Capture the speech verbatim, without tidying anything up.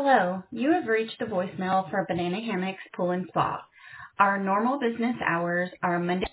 Hello, you have reached the voicemail for Banana Hammocks Pool and Spa. Our normal business hours are Monday